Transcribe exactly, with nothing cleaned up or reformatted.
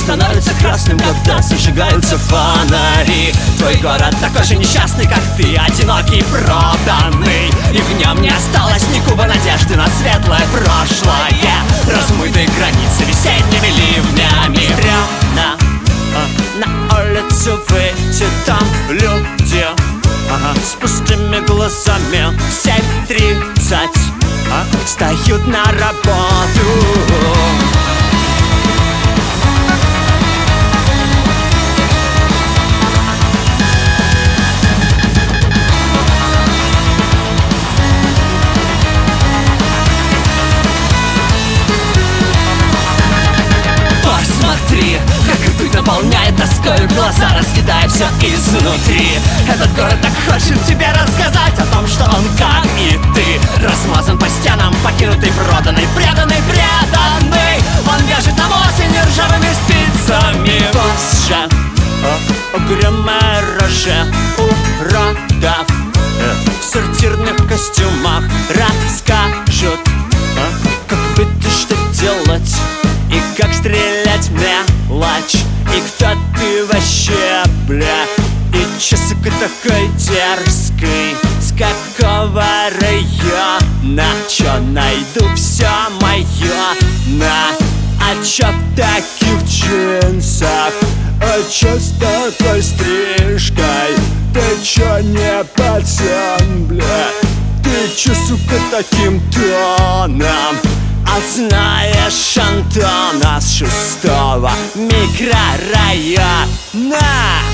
становится красным, когда зажигаются фонари. Твой город такой же несчастный, как ты, одинокий, проданный. И в нем не осталось ни куба надежды на светлое прошлое, размытые границы весенними ливнями. Стрёмно на улицу выйти, там люди ага. С пустыми глазами в семь тридцать а? Встают на работу. Посмотри, как ртуть наполняет тоской глаза, раскидая все изнутри. Этот город так хочет тебе рассказать о том, что он, как и ты, размазан по стенам, покинутый, проданный, преданный, преданный. Он вяжет нам осень ржавыми спицами. Позже угрюмые рожи уродов в сортирных костюмах расскажут, как быть и что делать, и как стрелять в мелочь, и кто ты вообще, бля. И чё, сука, такой дерзкий, с какого района? Чё, найду все моё на. А чё в таких джинсах? А чё с такой стрижкой? Ты чё не пацан, бля? Ты чё, сука, таким тоном? А знаешь Антона с шестого микрорайона?